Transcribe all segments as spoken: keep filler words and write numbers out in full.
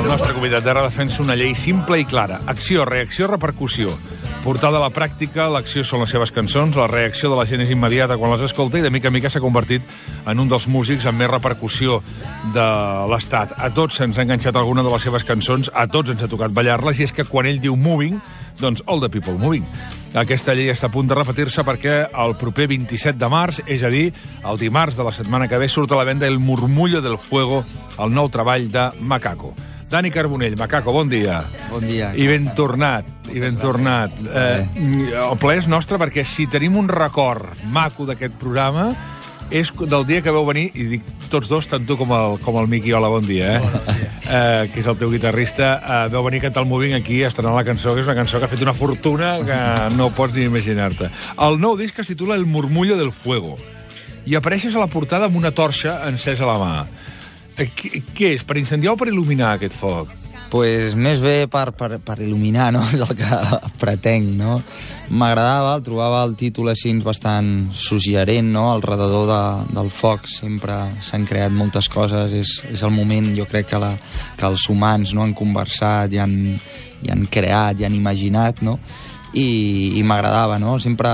El nostre convidat d'ara defensa una llei simple i clara. Acció, reacció, repercussió. Portada a la pràctica, l'acció són les seves cançons, la reacció de la gent és immediata quan les escolta i de mica en mica s'ha convertit en un dels músics amb més repercussió de l'Estat. A tots se'ns ha enganxat alguna de les seves cançons, a tots ens ha tocat ballar-les, i és que quan ell diu moving, doncs all the people moving. Aquesta llei està a punt de repetir-se perquè el proper vint-i-set de març, és a dir, el dimarts de la setmana que ve, surt a la venda El murmullo del fuego, el nou treball de Macaco. Dani Carbonell, Macaco, bon dia. Bon dia. I ben tornat, i ben tornat. Eh, el plaer és nostre perquè si tenim un record maco d'aquest programa és del dia que vau venir, i dic tots dos, tant tu com el, com el Miqui, hola, bon dia, eh? Bon dia. Eh, que és el teu guitarrista, eh, vau venir a cantar el Moving aquí, estrenant la cançó, que és una cançó que ha fet una fortuna que no pots ni imaginar-te. El nou disc es titula El murmullo del fuego, i apareixes a la portada amb una torxa encesa a la mà. Eh, què, què és, per incendiar o per il·luminar aquest foc? Pues més bé per, per, per il·luminar, no? És el que pretenc, no? M'agradava, el trobava el títol així bastant suggerent, no? Al redador de, del foc sempre s'han creat moltes coses, és, és el moment, jo crec, que, la, que els humans no, han conversat i han, i han creat i han imaginat, no? I, i m'agradava, no? Sempre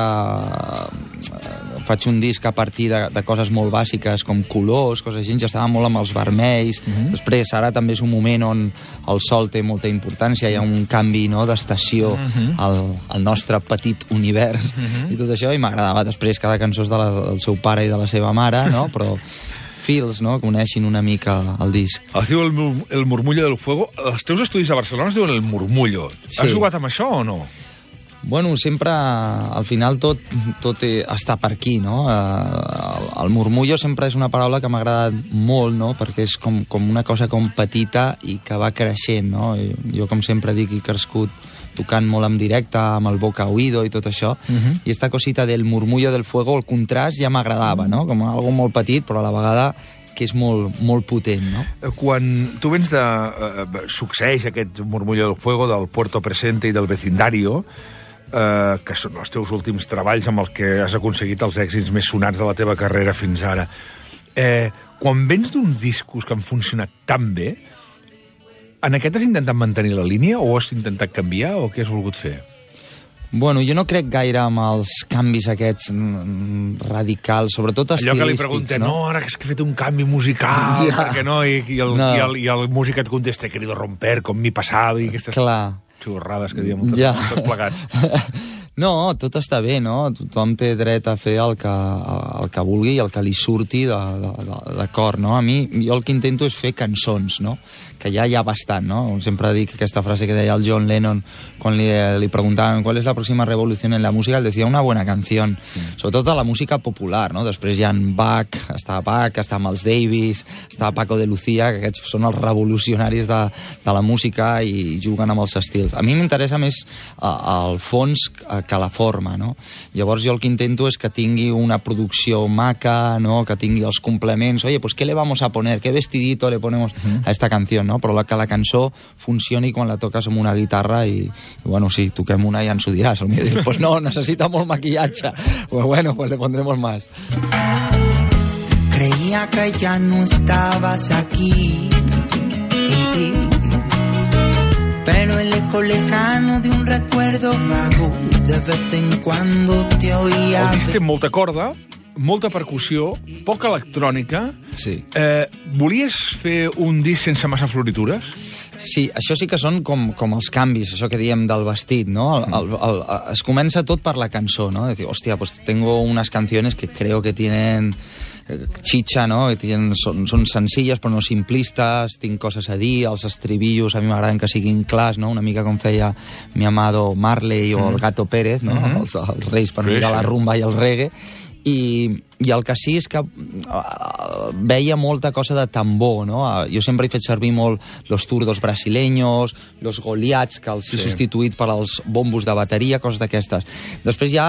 eh, faig un disc a partir de, de coses molt bàsiques com colors, coses així, ja estava molt amb els vermells. Uh-huh. Després, ara també és un moment on el sol té molta importància, hi ha un canvi, no, d'estació uh-huh. al, al nostre petit univers uh-huh. i tot això, i m'agradava. Després, cada cançó és de la, del seu pare i de la seva mare, no? Però fils, no?, que uneixin una mica el disc. Es diu el, el Murmullo del Fuego. Els teus estudis a Barcelona es diuen El Murmullo. Sí. Has jugat amb això o no? Bueno, sempre, al final, tot, tot està per aquí, no? El, el murmullo sempre és una paraula que m'ha agradat molt, no? Perquè és com, com una cosa com petita i que va creixent, no? Jo, com sempre dic, he crescut tocant molt en directe, amb el boca oído i tot això, uh-huh. i esta cosita del murmullo del fuego, el contrast ja m'agradava, no? Com algo molt petit, però a la vegada que és molt, molt potent, no? Quan tu vens de... Eh, succeeix aquest murmullo del fuego del Puerto Presente i del Vecindario, Uh, que són els teus últims treballs amb els que has aconseguit els èxits més sonats de la teva carrera fins ara. Eh, quan vens d'uns discos que han funcionat tan bé, en aquest has intentat mantenir la línia o has intentat canviar o què has volgut fer? Bueno, jo no crec gaire amb els canvis aquests radicals, sobretot estilístics. Allò que li pregunten, no, no ara és que he fet un canvi musical, ja. perquè no? I, i, el, no. I, el, i el músic et contesta, he querido romper con mi pasado, i aquestes... Clar. xurrades que diem moltes, ja. moltes plegats. No, tot està bé, no? Tothom té dret a fer el que, el que vulgui i el que li surti de, de, de, de cor, no? A mi, jo el que intento és fer cançons, no? Que ja hi ha bastant, no? Sempre dic aquesta frase que deia el John Lennon quan li, li preguntaven ¿cuál es la próxima revolución en la música? Él decía una buena canción. Mm. Sobretot a la música popular, no? Després hi ha Bach, està Bach, està Miles Davis, està Paco de Lucía, que aquests són els revolucionaris de, de la música i juguen amb els estils. A mi m'interessa més uh, el fons que la forma, no? Llavors jo el que intento és que tingui una producció maca, no? Que tingui els complements. Oye, pues ¿qué le vamos a poner? ¿Qué vestidito le ponemos mm. a esta canción? No? Però la, que la cançó funcioni quan la toques amb una guitarra i, i bueno, si toquem una ja ens ho diràs. El meu dius, pues no, necessita molt maquillatge. Pues bueno, pues le pondremos más. Creía que ya no estabas aquí, pero el eco lejano de un recuerdo vago de vez en cuando te oía. El disc té molta corda, molta percussió, poca electrònica. Sí. Eh, volies fer un disc sense massa floritures? Sí, això sí que són com, com els canvis, això que diem del vestit, no? El, el, el, es comença tot per la cançó, no? Decir, hòstia, pues tengo unas canciones que creo que tienen chicha, ¿no? Que tienen, son, son sencilles però no simplistes, tinc coses a dir, els estribillos a mi m'agraden que siguin clars, no? Una mica com feia mi amado Marley o el Gato Pérez, no? Mm-hmm. els, els reis per mirar sí, sí. la rumba i el reggae. I, i el que sí és que uh, veia molta cosa de tambor, no? Uh, jo sempre he fet servir molt los zurdos brasileños, los goliats, que els he sí. substituït per als bombos de bateria, coses d'aquestes. Després ja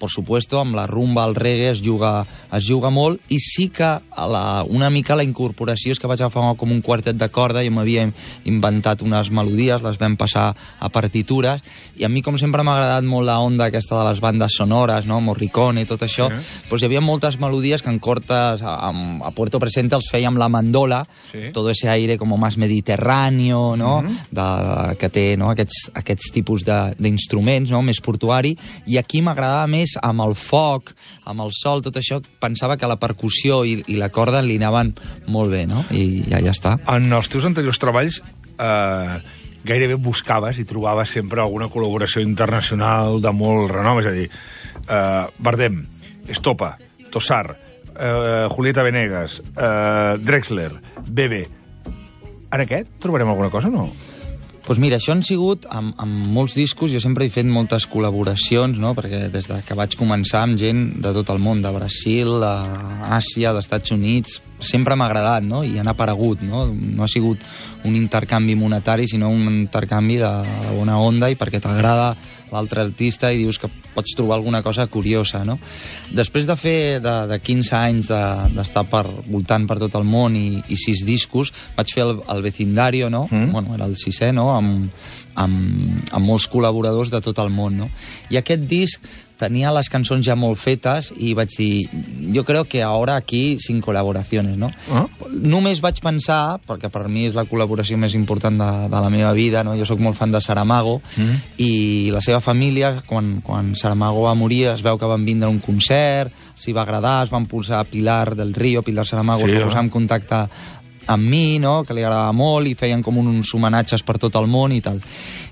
per supuesto, amb la rumba, el reggae es juga, es juga molt, i sí que la, una mica la incorporació és que vaig agafar com un quartet de corda i m'havia inventat unes melodies, les vam passar a partitures, i a mi, com sempre, m'ha agradat molt la onda aquesta de les bandes sonores, no? Morricone i tot això, sí. Pues hi havia moltes melodies que en cortes a, a Puerto Presente els feia amb la mandola, sí. Todo ese aire com más mediterráneo, no? Mm-hmm. de, que té, no? aquests, aquests tipus d'instruments, no? Més portuari, i aquí m'agradava més amb el foc, amb el sol, tot això, pensava que la percussió i, i la corda li anaven molt bé, no? I ja, ja està. En els teus anteriors treballs eh, gairebé buscaves i trobaves sempre alguna col·laboració internacional de molt renom, és a dir, eh, Bardem, Estopa, Tossar, eh, Julieta Venegas, eh, Drexler, Bebe. En aquest trobarem alguna cosa o no? Doncs pues mira, això han sigut amb, amb molts discos, jo sempre he fet moltes col·laboracions, no? Perquè des de que vaig començar amb gent de tot el món, de Brasil, d'Àsia, d'Estats Units, sempre m'ha agradat, no? I han aparegut, no? No ha sigut un intercanvi monetari, sinó un intercanvi de bona onda i perquè t'agrada l'altre artista i dius que pots trobar alguna cosa curiosa, no? Després de fer de, de quinze anys d'estar de, per, voltant per tot el món i, i sis discos, vaig fer el, el Vecindario, no? Mm. Bueno, era el sisè, no? Amb, amb, amb molts col·laboradors de tot el món, no? I aquest disc tenia les cançons ja molt fetes i vaig dir, jo crec que ara aquí sin col·laboracions, no? Ah. Només vaig pensar, perquè per mi és la col·laboració més important de, de la meva vida, no? Jo sóc molt fan de Saramago, mm. i la seva família, quan, quan Saramago va morir, es veu que van vindre a un concert, s'hi va agradar, es van posar a Pilar del Río, Pilar Saramago, sí, es va posar en contacte amb mi, no? Que li agradava molt, i feien com uns homenatges per tot el món i tal.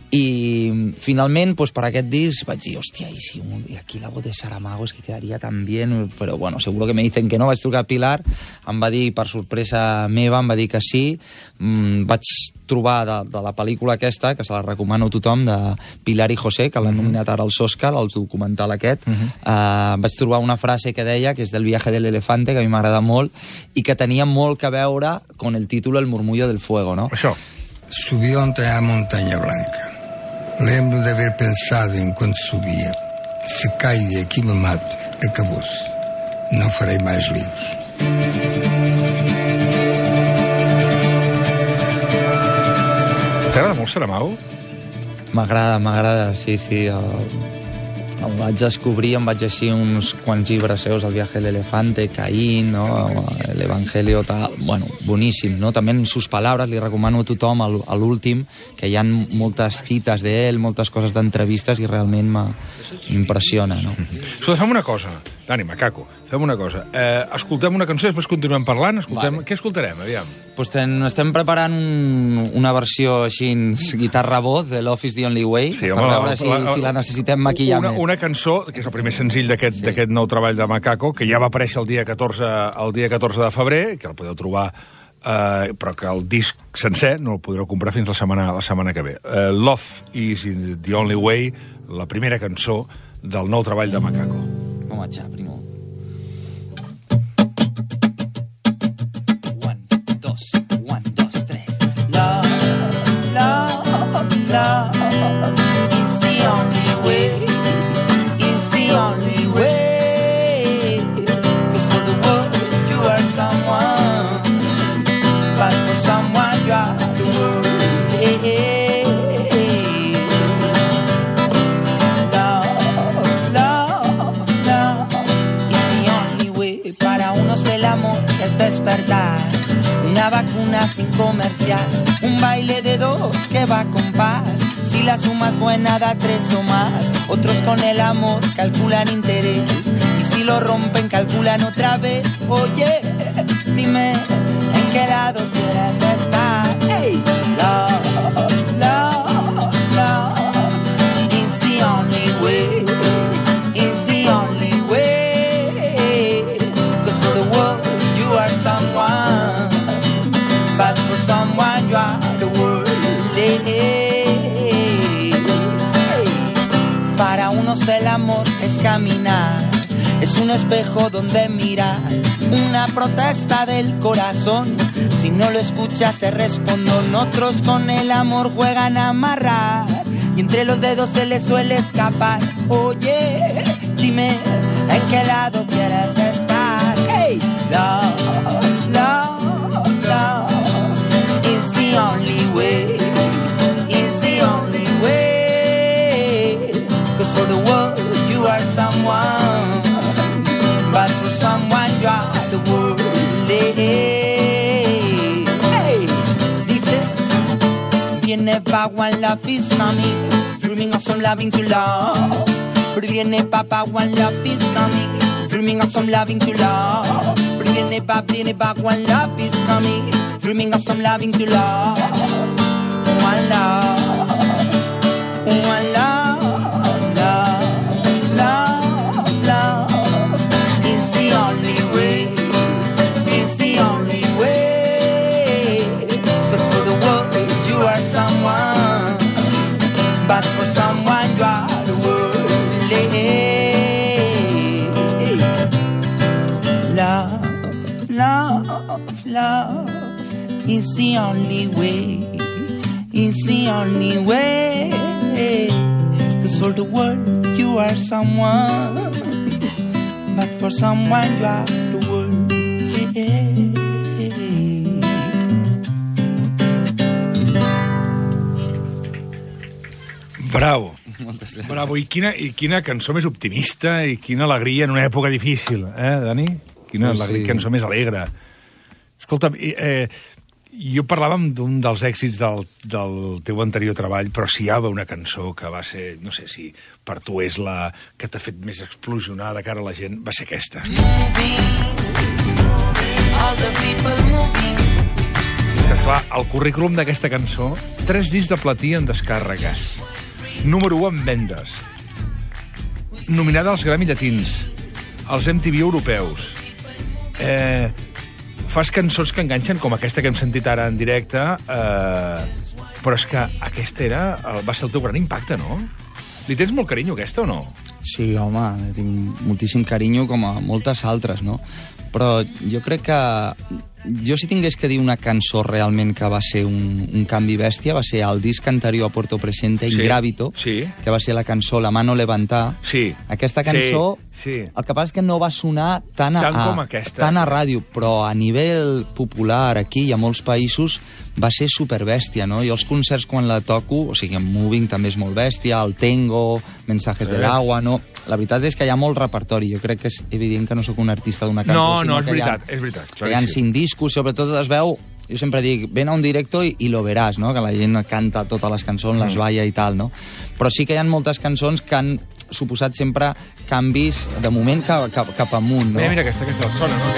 I finalment, pues, per aquest disc vaig dir, hòstia, i si un, y aquí la voz de Saramago es que quedaria tan bien, però bueno, seguro que me dicen que no. Vaig trucar a Pilar, em va dir, per sorpresa meva, em va dir que sí. Mm, vaig trobar de, de la pel·lícula aquesta, que se la recomano a tothom, de Pilar y José, que l'han nominat ara als Òscar, el documental aquest. Uh -huh. uh, vaig trobar una frase que deia, que és del viaje del elefante, que a mi m'agrada molt, i que tenia molt que veure con el títol El murmullo del fuego, no? Això. Subió ante la montaña blanca. Lembro de haber pensado enquanto subia, se caio e aqui me mato, acabou-se. Não farei mais livros. T'agrada molt Saramago? M'agrada, m'agrada, sí, sí. El, el vaig descobrir, em vaig llegir uns quants llibres seus, El viaje del elefante, Caín, no? El Evangelio, tal. Bueno, boníssim, no? També en sus palabras li recomano a tothom a l'últim, que hi ha moltes cites d'ell, moltes coses d'entrevistes, i realment m'impressiona, no? Escolta, fem una cosa, Dani, macaco, fem una cosa. Eh, escoltem una cançó i després continuem parlant. Escoltem... Vale. Què escoltarem, aviam? Pues ten, estem preparant un, una versió així, guitarra-voz, de Love is the Only Way, sí, per home, veure la, si, la, si la necessitem maquillar una, més. Una cançó, que és el primer senzill d'aquest sí. nou treball de Macaco, que ja va aparèixer el dia catorze, el dia catorze de febrer, que el podeu trobar, eh, però que el disc sencer no el podreu comprar fins la setmana, la setmana que ve. Eh, Love is the Only Way, la primera cançó del nou treball de Macaco. Vamos a echar, primo. One, dos, one, dos, tres. Love, love, love is the only way, is the only way. 'Cause for the world you are someone, but for someone you are the world. Hey, hey, hey. Love, love, love is the only way. Para unos el amor es despertar, una vacuna sin comercial, un baile de dos que va con paz. Si la suma es buena da tres o más. Otros con el amor calculan interés, y si lo rompen calculan otra vez. Oye, dime en qué lado quieres estar. Hey, love, love, love is the only way, is the only way. 'Cause for the world you are someone, but for someone you are the world. Hey, hey, hey. Para unos el amor es caminar, es un espejo donde mirar, una protesta del corazón. Si no lo escuchas se responden. Otros con el amor juegan a amarrar, y entre los dedos se les suele escapar. Oye, dime en qué lado quieres estar. Hey, love, love, love is the only way, is the only way. Cause for the world you are someone, but for someone you are the world. Hey, dice, viene pa' one love is coming, dreaming of some loving to love. Pero viene pa' pa' one love is coming, dreaming of some loving to love. Pero viene pa' viene pa' one love is coming, dreaming of some loving to love. One love, one love, love, love, love is the only way, is the only way. Cause for the world you are someone, but for someone you are the world. Love, love, love is the only way, is the only way. Cause for the world you are someone, but for someone you are the world. Bravo. Bravo. I quina, I quina cançó més optimista i quina alegria en una època difícil, eh, Dani? Quina sí, sí. cançó més alegre. Escolta, eh, jo parlàvem d'un dels èxits del, del teu anterior treball, però si hi havia una cançó que va ser, no sé si per tu és la que t'ha fet més explosionar de cara a la gent, va ser aquesta. Que clar, el currículum d'aquesta cançó, tres discs de platí en descàrregues, número u en vendes, nominada als Grammy Llatins, als M T V europeus. Eh, fas cançons que enganxen, com aquesta que hem sentit ara en directe, eh, però és que aquesta era, va ser el teu gran impacte, no? Li tens molt carinyo, aquesta, o no? Sí, home, tinc moltíssim carinyo, com a moltes altres, no? Però jo crec que... Jo si tingués que dir una cançó realment que va ser un, un canvi bèstia, va ser el disc anterior a Puerto Presente, sí, Ingrávido, sí. que va ser la cançó La mano levantar. Sí. Aquesta cançó, sí, sí. El que passa és que no va sonar tant a, tant com aquesta, tant a ràdio, però a nivell popular aquí i a molts països va ser superbèstia, no? Jo els concerts quan la toco, o sigui, en Moving també és molt bèstia, el Tengo, Mensajes sí. del Agua, no? La veritat és que hi ha molt repertori. Jo crec que és evident que no sóc un artista d'una cançó. No, sinó no, és que veritat, ha, és veritat. Que hi ha cinc discos, sobretot es veu... Jo sempre dic, ven a un directo i, i lo veràs, no? Que la gent canta totes les cançons, mm. les balla i tal, no? Però sí que hi ha moltes cançons que han suposat sempre canvis de moment cap, cap, cap amunt, no? Mira, mira aquesta, aquesta sona, no?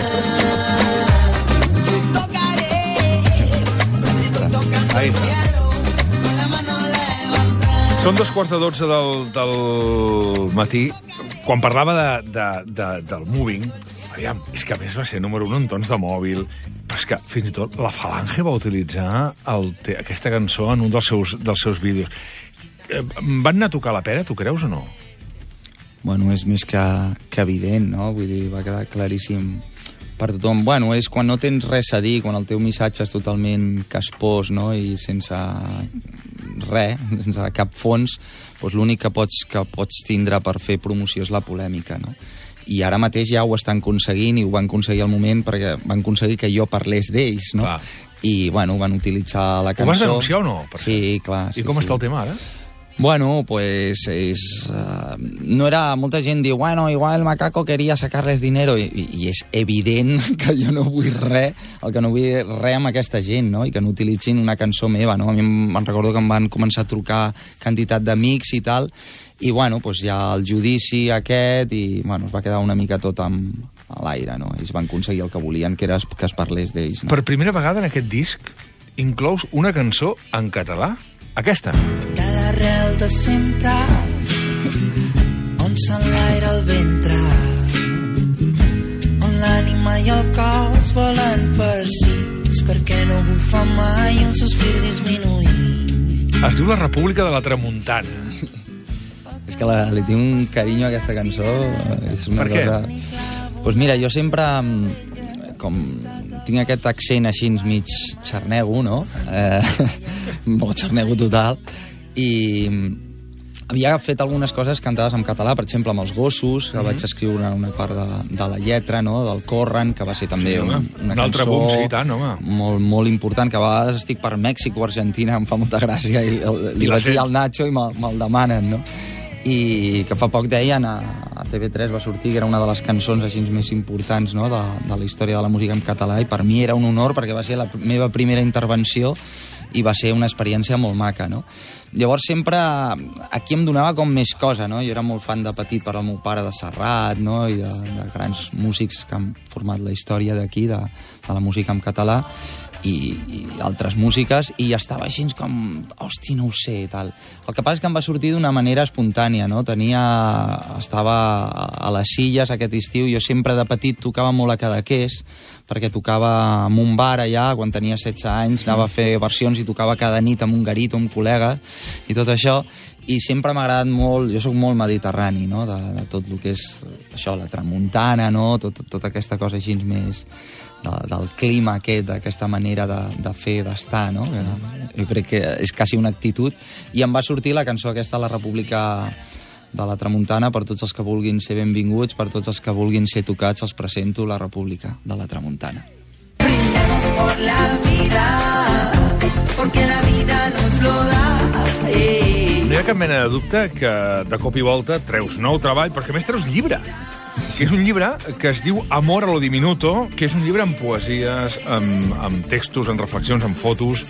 Ahí està. Són dos quarts de dotze del, del matí. Quan parlava de, de, de, del Moving, aviam, és que a més va ser número un en tons de mòbil, però és que fins i tot la Falange va utilitzar el, te, aquesta cançó en un dels seus, dels seus vídeos. Eh, van anar a tocar la pera, tu creus o no? Bueno, és més que, que evident, no? Vull dir, va quedar claríssim per tothom. Bueno, és quan no tens res a dir, quan el teu missatge és totalment caspós, no? I sense res, sense cap fons, doncs l'únic que pots, que pots tindre per fer promoció és la polèmica, no? I ara mateix ja ho estan aconseguint i ho van aconseguir al moment perquè van aconseguir que jo parlés d'ells, no? Clar. I, bueno, van utilitzar la cançó. Ho vas denunciar o no? Sí, clar. I sí, com sí. està el tema ara? Bueno, pues és... Uh, no era... Molta gent diu, bueno, igual el macaco quería sacarles dinero, i, i és evident que jo no vull res, el que no vull res amb aquesta gent, no? I que no utilitzin una cançó meva, no? A mi em recordo que em van començar a trucar quantitat d'amics i tal, i bueno, pues ja el judici aquest, i bueno, es va quedar una mica tot amb, a l'aire, no? Ells van aconseguir el que volien, que era que es parlés d'ells, no? Per primera vegada en aquest disc inclous una cançó en català? Aquesta. De l'arrel de sempre, on s'enlaira el ventre, on l'ànima i el cos volen farcits, perquè no bufa mai un sospir disminuït. Es diu La República de la Tramuntana. És que la, li tinc un carinyo a aquesta cançó. És una per què? Cosa... Pues mira, jo sempre... com tinc aquest accent així mig xarnego, no? Eh, molt xarnego total. I havia fet algunes coses cantades en català, per exemple, amb els gossos, que mm-hmm. vaig escriure una part de, de la lletra, no?, del Corren, que va ser també sí, un, una un altre cançó boom, sí, tant, home. molt, molt important, que a vegades estic per Mèxic o Argentina, em fa molta gràcia, i li I vaig dir al Nacho i me'l me demanen, no? I que fa poc deien a, a T V tres va sortir que era una de les cançons així més importants, no?, de, de la història de la música en català, i per mi era un honor perquè va ser la meva primera intervenció i va ser una experiència molt maca, no? Llavors sempre aquí em donava com més cosa, no? Jo era molt fan de petit per al meu pare de Serrat, no?, i de, de grans músics que han format la història d'aquí, de, de la música en català, i, i altres músiques, i estava així com, hosti, no ho sé, tal. El que passa és que em va sortir d'una manera espontània, no? Tenia... Estava a les Illes aquest estiu, jo sempre de petit tocava molt a Cadaqués, perquè tocava en un bar allà, quan tenia setze anys, anava a fer versions i tocava cada nit amb un garito, amb col·legues, i tot això, i sempre m'ha agradat molt, jo sóc molt mediterrani, no?, de, de tot el que és això, la tramuntana, no?, tot, tota aquesta cosa així més... De, del clima aquest, d'aquesta manera de, de fer, d'estar, no? Jo crec que és quasi una actitud. I em va sortir la cançó aquesta, La República de la Tramuntana, per tots els que vulguin ser benvinguts, per tots els que vulguin ser tocats, els presento La República de la Tramuntana. Brindemos por la vida, porque la vida nos lo da. Eh. No hi ha cap mena de dubte que de cop i volta treus nou treball, perquè a més treus llibre. Que és un llibre que es diu Amor a lo diminuto, que és un llibre amb poesies, amb, amb textos, amb reflexions, amb fotos.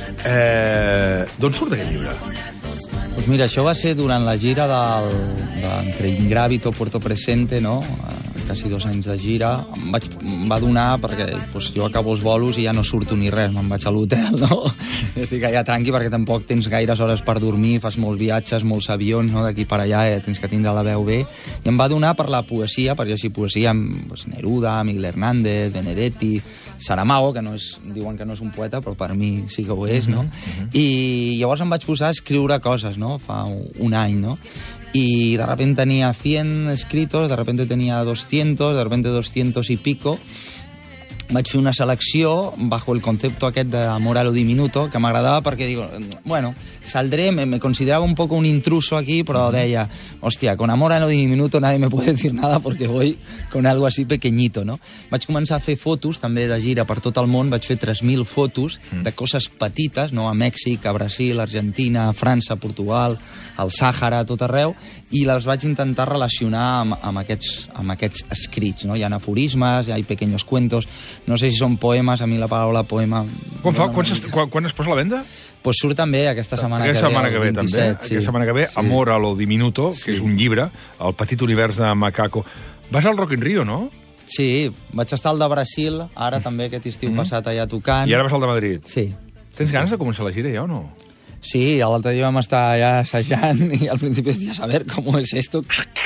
Eh, D'on surt aquest llibre? Pues mira, això va ser durant la gira del, de, entre Ingrávito, Puerto Presente, no?, quasi dos anys de gira. Em, vaig, em va donar perquè pues, jo acabo els bolos i ja no surto ni res, me'n vaig a l'hotel, no? Estic allà tranqui perquè tampoc tens gaires hores per dormir, fas molts viatges, molts avions, no?, d'aquí per allà, eh, tens que tindre la veu bé. I em va donar per la poesia, per llegir poesia amb pues, Neruda, Miguel Hernández, Benedetti, Saramago, que no és, diuen que no és un poeta, però per mi sí que ho és, no? Mm-hmm. I llavors em vaig posar a escriure coses, no?, fa un any, no? Y de repente tenía cien escritos, de repente tenía doscientos, de repente doscientos y pico. Vaig fer una selecció bajo el concepto aquest d'amor a lo diminuto, que m'agradava perquè, digo, bueno, saldré, me, me consideraba un poco un intruso aquí, però deia, hòstia, con amor a lo diminuto nadie me puede decir nada porque voy con algo así pequeñito, no? Vaig començar a fer fotos, també de gira per tot el món, vaig fer tres mil fotos de coses petites, no?, a Mèxic, a Brasil, a Argentina, a França, a Portugal, al Sàhara, a tot arreu, i les vaig intentar relacionar amb, amb, aquests, amb aquests escrits, no? Hi ha aforismes, hi ha pequeños cuentos, no sé si són poemes, a mi la paraula poema... Quan, fa, quan, es, quan, quan es posa a la venda? Pues surt també aquesta setmana que ve, setmana que ve vint-i-set, també. sí. Aquesta setmana que ve, sí. Amor a lo diminuto, que sí. és un llibre, El petit univers de Macaco. Vas al Rock in Rio, no? Sí, vaig estar al de Brasil, ara també aquest estiu mm. passat allà tocant. I ara vas al de Madrid. Sí. Tens ganes de començar la gira ja o no? Sí, l'altre dia vam estar allà assajant i al principi dius, a ver, com és esto?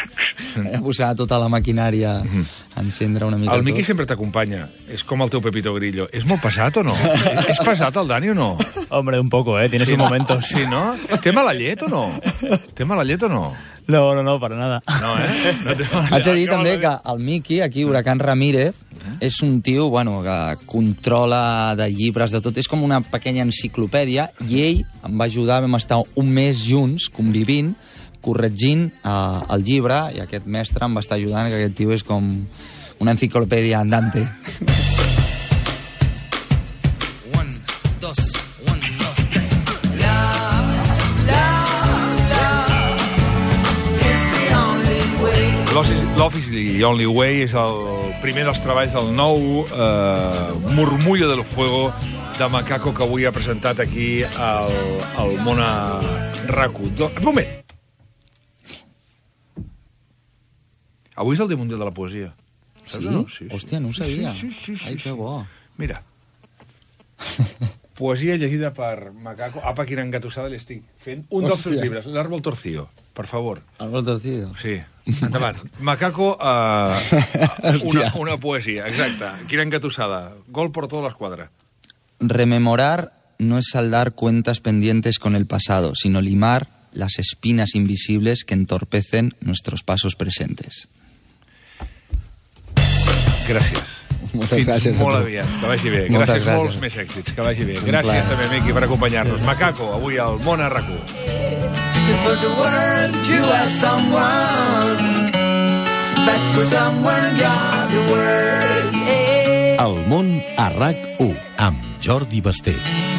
A posar tota la maquinària a encendre una mica. El Miqui sempre t'acompanya. És com el teu Pepito Grillo. És molt pesat o no? És pesat el Dani o no? Hombre, un poco, ¿eh? Tiene sí, sus momentos. Sí, ¿no? ¿Té mala llet o no? ¿Té mala llet o no? No, no, no, para nada. No, eh? No té mala llet. Haig de dir també que el Miqui, aquí, Huracán Ramírez, és un tio, bueno, que controla de llibres, de tot. És com una pequeña enciclopèdia, i ell em va ajudar, vam estar un mes junts, convivint, corregint eh, el llibre, i aquest mestre em va estar ajudant, que aquest tio és com una enciclopèdia andante. Love is the Only Way és el primer dels treballs del nou eh, Murmullo del Fuego de Macaco, que avui ha presentat aquí al, al Mona RAC1. Un moment. Avui és el Dia Mundial de la Poesia. Saps, sí? No? Sí, sí? Hòstia, no ho sabia. Sí, sí, sí, sí, Ai, que bo. Mira. Poesia llegida per Macaco. Apa, quina engatusada li estic fent. Un dels seus llibres, L'Árbol Torcido. Per favor. L'Árbol Torcido. Sí. Endavant. Macaco, uh, una, una poesia, exacte. Quina engatusada. Gol por toda la escuadra. Rememorar no es saldar cuentas pendientes con el pasado, sino limar las espinas invisibles que entorpecen nuestros pasos presentes. Gràcies. Moltes Fins gràcies. molt aviat. Que vagi bé. Moltes gràcies, gràcies. molts més èxits. Que vagi bé. Gràcies també, Miqui, per acompanyar-nos. Macaco, avui al Mona RAC1. 'cause for the world you are someone, but for someone you're the world. Yeah. El món a RAC u amb Jordi Basté.